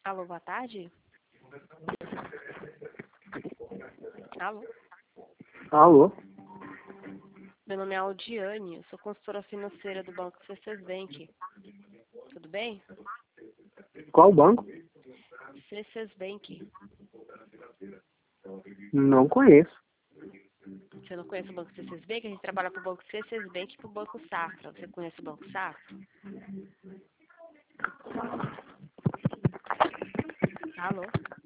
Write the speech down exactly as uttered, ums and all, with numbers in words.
Alô, boa tarde? Alô? Alô? Meu nome é Aldiane, eu sou consultora financeira do Banco C C Bank. Tudo bem? Qual banco? C C Bank. Não conheço. Você não conhece o Banco C C Bank? A gente trabalha para o Banco C C Bank e para o Banco Safra. Você conhece o Banco Safra? Alô?